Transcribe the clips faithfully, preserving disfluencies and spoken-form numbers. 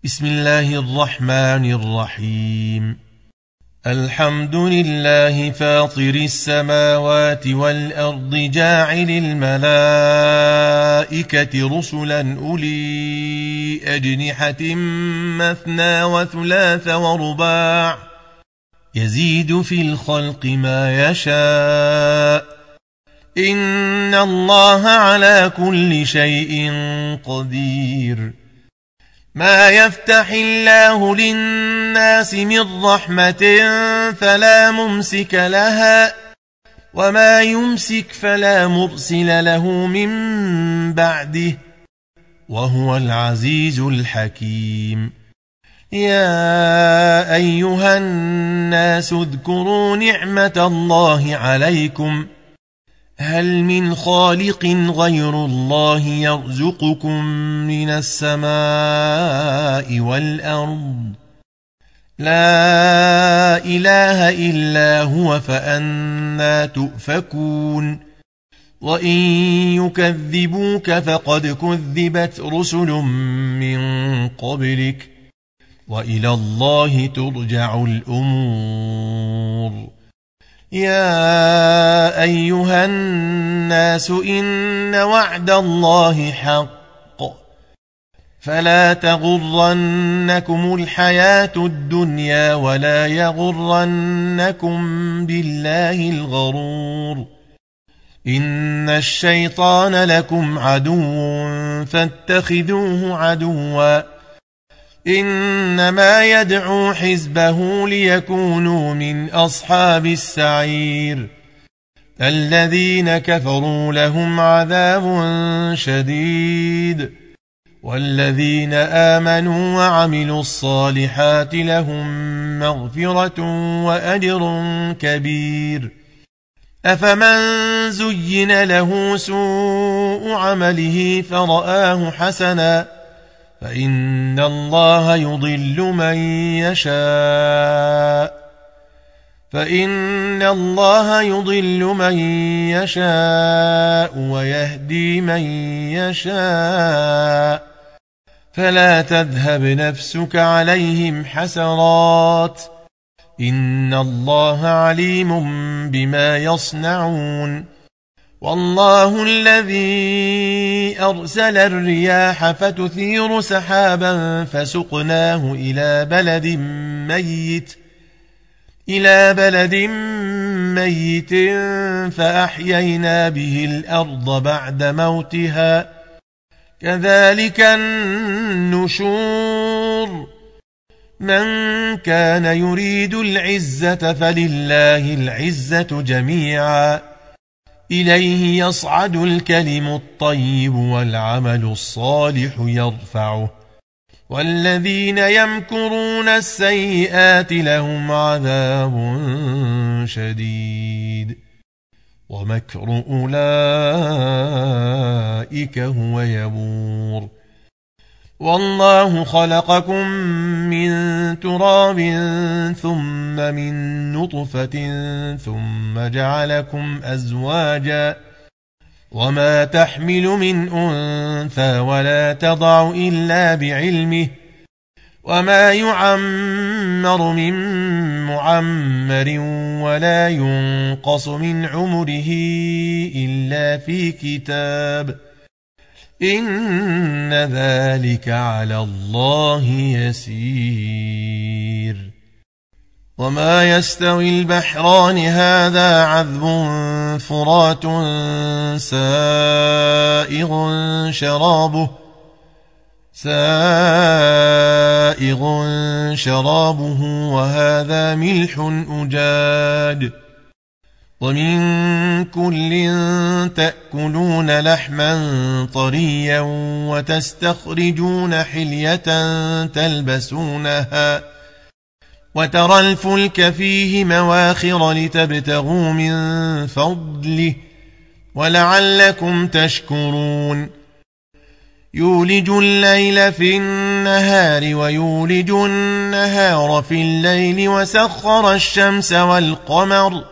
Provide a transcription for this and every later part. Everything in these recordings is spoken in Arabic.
بسم الله الرحمن الرحيم. الحمد لله فاطر السماوات والأرض جاعل الملائكة رسلا أولي أجنحة مثنى وثلاث ورباع يزيد في الخلق ما يشاء إن الله على كل شيء قدير. ما يفتح الله للناس من رحمة فلا ممسك لها وما يمسك فلا مرسل له من بعده وهو العزيز الحكيم. يا أيها الناس اذكروا نعمة الله عليكم هل من خالق غير الله يرزقكم من السماء والأرض لا إله إلا هو فأنى تؤفكون. وإن يكذبوك فقد كذبت رسل من قبلك وإلى الله ترجع الأمور. يا أيها الناس إن وعد الله حق فلا تغرنكم الحياة الدنيا ولا يغرنكم بالله الغرور. إن الشيطان لكم عدو فاتخذوه عدوا إنما يدعو حزبه ليكونوا من أصحاب السعير. الذين كفروا لهم عذاب شديد والذين آمنوا وعملوا الصالحات لهم مغفرة وأجر كبير. أفمن زين له سوء عمله فرآه حسنا فإن الله يضل من يشاء فإن الله يضل من يشاء ويهدي من يشاء فلا تذهب نفسك عليهم حسرات إن الله عليم بما يصنعون. والله الذي أرسل الرياح فتثير سحابا فسقناه إلى بلد ميت إلى بلد ميت فأحيينا به الأرض بعد موتها كذلك النشور. من كان يريد العزة فلله العزة جميعا إليه يصعد الكلم الطيب والعمل الصالح يرفعه والذين يمكرون السيئات لهم عذاب شديد ومكر أولئك هو يبور. والله خلقكم من تراب ثم من نطفة ثم جعلكم أزواجا وما تحمل من أنثى ولا تضع إلا بعلمه وما يعمر من معمر ولا ينقص من عمره إلا في كتاب إن ذلك على الله يسير. وما يستوي البحران هذا عذب فرات سائغ شرابه سائغ شرابه وهذا ملح أجاج ومن كل تأكلون لحما طريا وتستخرجون حلية تلبسونها وترى الفلك فيه مواخر لتبتغوا من فضله ولعلكم تشكرون. يولج الليل في النهار ويولج النهار في الليل وسخر الشمس والقمر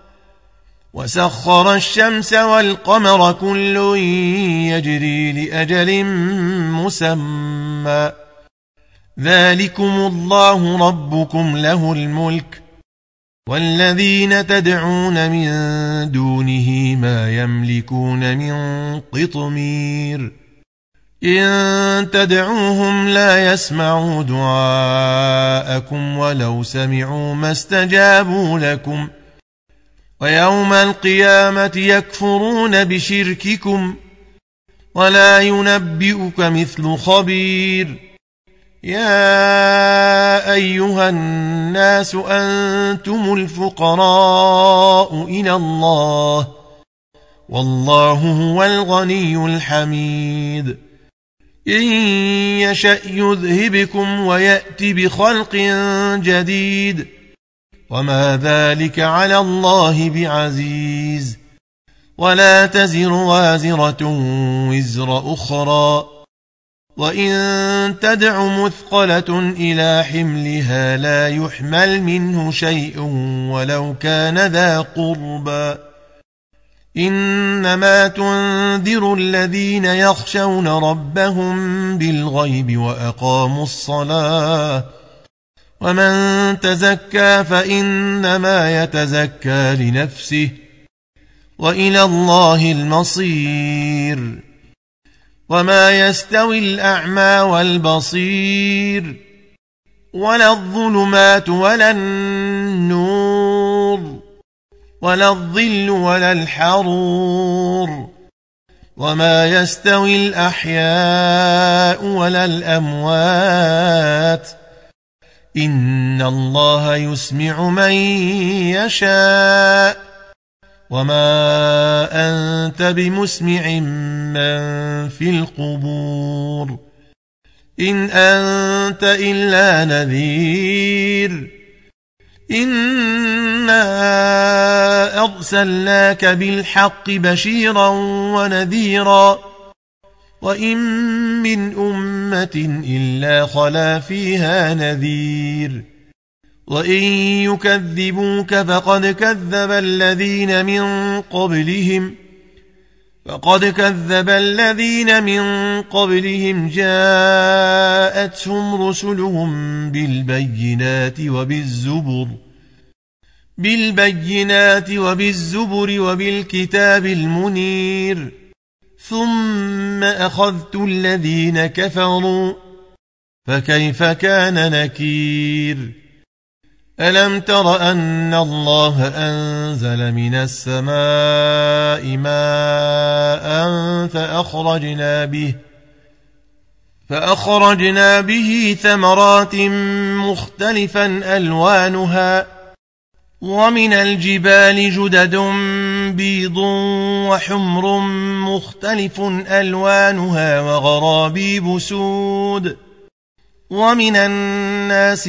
وسخر الشمس والقمر كل يجري لأجل مسمى ذلكم الله ربكم له الملك والذين تدعون من دونه ما يملكون من قطمير إن تدعوهم لا يسمعوا دعاءكم ولو سمعوا ما استجابوا لكم ويوم القيامة يكفرون بشرككم ولا ينبئك مثل خبير يا أيها الناس أنتم الفقراء إلى الله والله هو الغني الحميد إن يشأ يذهبكم ويأت بخلق جديد وما ذلك على الله بعزيز ولا تزر وازرة وزر أخرى وإن تدع مثقلة إلى حملها لا يحمل منه شيء ولو كان ذا قربى إنما تنذر الذين يخشون ربهم بالغيب وأقاموا الصلاة ومن تزكى فإنما يتزكى لنفسه وإلى الله المصير وما يستوي الأعمى والبصير ولا الظلمات ولا النور ولا الظل ولا الحرور وما يستوي الأحياء ولا الأموات إن الله يسمع من يشاء وما أنت بمسمع من في القبور إن أنت إلا نذير إنا أرسلناك بالحق بشيرا ونذيرا وإن من أمة إلا خلا فيها نذير وإن يكذبوك فقد كذب الذين من قبلهم فقد كذب الذين من قبلهم جاءتهم رسلهم بالبينات وبالزبر بالبينات وبالزبر وبالكتاب المنير ثم أخذت الذين كفروا فكيف كان نكير ألم تر أن الله أنزل من السماء ماء فأخرجنا به فأخرجنا به ثمرات مختلفا ألوانها ومن الجبال جدد بيض وحمر مختلف ألوانها وغرابيب سود ومن الناس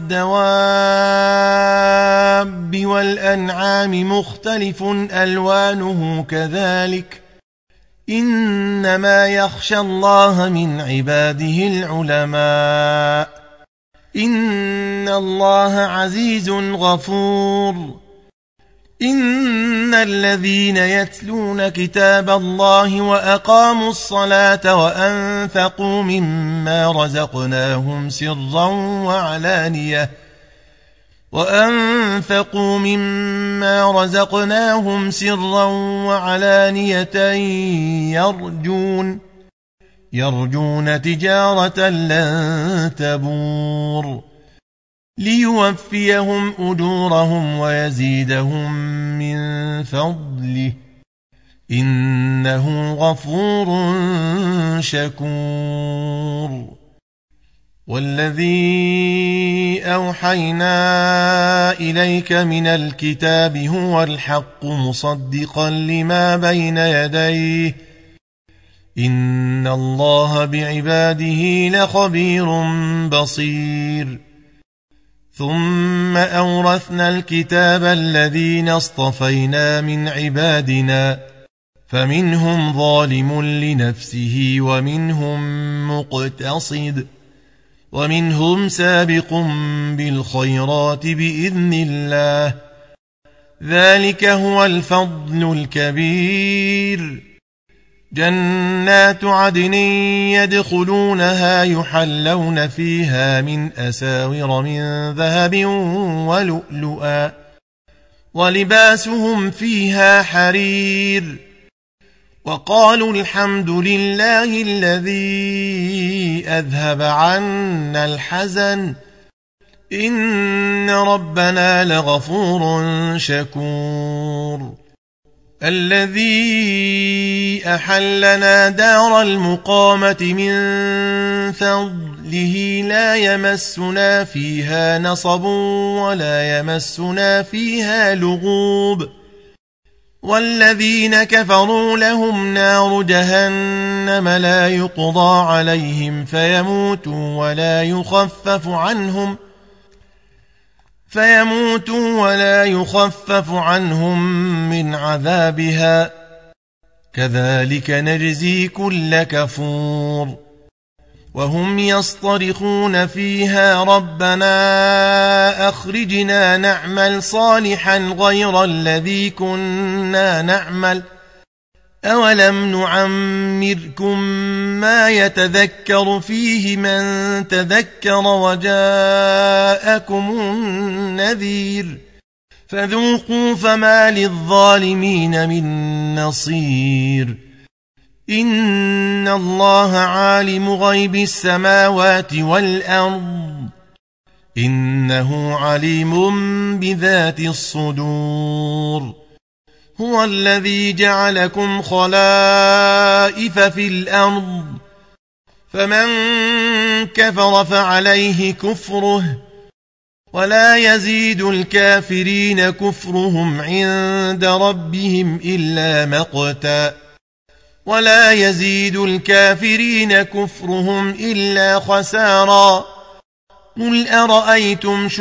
والدواب والأنعام مختلف ألوانه كذلك إنما يخشى الله من عباده العلماء إن الله عزيز غفور إن الذين يتلون كتاب الله وأقاموا الصلاة وأنفقوا مما رزقناهم سرا وعلانية وأنفقوا مما رزقناهم سرا وعلانية يرجون يرجون تجارة لن تبور ليوفيهم أجورهم ويزيدهم من فضله إنه غفور شكور والذي أوحينا إليك من الكتاب هو الحق مصدقا لما بين يديه إن الله بعباده لخبير بصير ثم أورثنا الكتاب الذين اصطفينا من عبادنا فمنهم ظالم لنفسه ومنهم مقتصد ومنهم سابق بالخيرات بإذن الله ذلك هو الفضل الكبير جنات عدن يدخلونها يحلون فيها من أساور من ذهب ولؤلؤا ولباسهم فيها حرير وقالوا الحمد لله الذي أذهب عنا الحزن إن ربنا لغفور شكور الذي أحلنا دار المقامة من فضله لا يمسنا فيها نصب ولا يمسنا فيها لغوب والذين كفروا لهم نار جهنم لا يقضى عليهم فيموتوا ولا يخفف عنهم فيموتوا ولا يخفف عنهم من عذابها كذلك نجزي كل كفور وهم يصطرخون فيها ربنا أخرجنا نعمل صالحا غير الذي كنا نعمل أولم نعمركم ما يتذكر فيه من تذكر وجاءكم النذير فذوقوا فما للظالمين من نصير إن الله عالم غيب السماوات والأرض إنه عليم بذات الصدور هو الذي جعلكم خلائف في الأرض فمن كفر فعليه كفره ولا يزيد الكافرين كفرهم عند ربهم إلا مقتا ولا يزيد الكافرين كفرهم إلا خسارا قل أرأيتم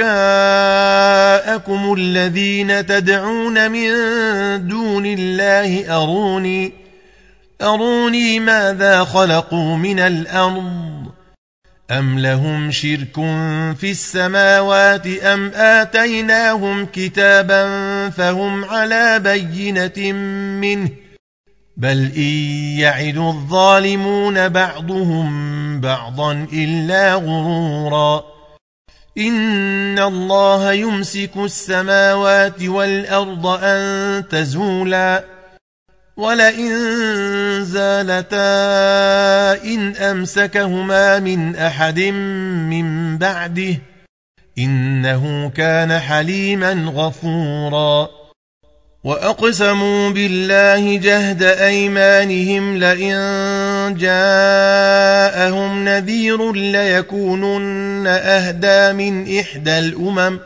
شركاءكم الذين تدعون من دون الله أروني أروني ماذا خلقوا من الأرض أم لهم شرك في السماوات أم آتيناهم كتابا فهم على بينة منه بل إن يعد الظالمون بعضهم بعضا إلا غرورا إن الله يمسك السماوات والأرض أن تزولا ولئن زالتا إن أمسكهما من أحد من بعده إنه كان حليما غفورا وأقسموا بالله جهد أيمانهم لئن جاءهم نذير ليكونن أهدى من إحدى الأمم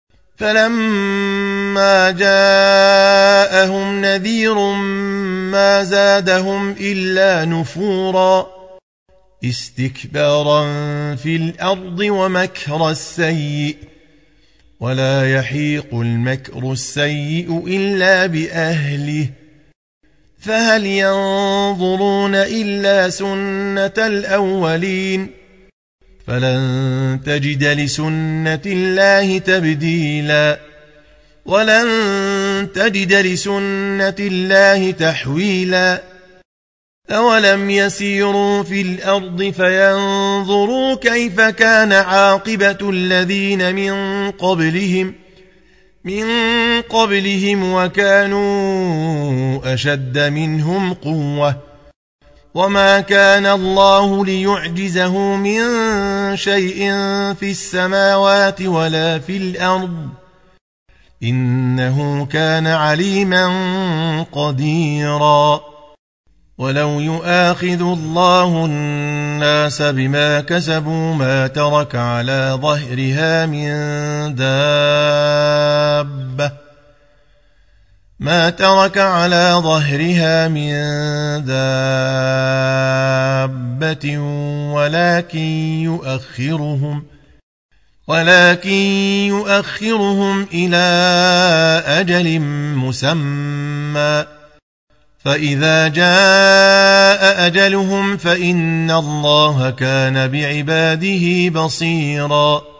فلما جاءهم نذير ما زادهم إلا نفورا استكبارا في الأرض ومكر السيء ولا يحيق المكر السيء إلا بأهله فهل ينظرون إلا سنة الأولين فلن تجد لسنة الله تبديلا ولن تجد لسنة الله تحويلا أولم يسيروا في الأرض فينظروا كيف كان عاقبة الذين من قبلهم من قبلهم وكانوا أشد منهم قوة وما كان الله ليعجزه من شيء في السماوات ولا في الأرض إنه كان عليما قديرا ولو يؤاخذ الله الناس بما كسبوا ما ترك على ظهرها من دابة ما ترك على ظهرها من دابة ولكن يؤخرهم ولكن يؤخرهم إلى أجل مسمى فإذا جاء أجلهم فإن الله كان بعباده بصيرا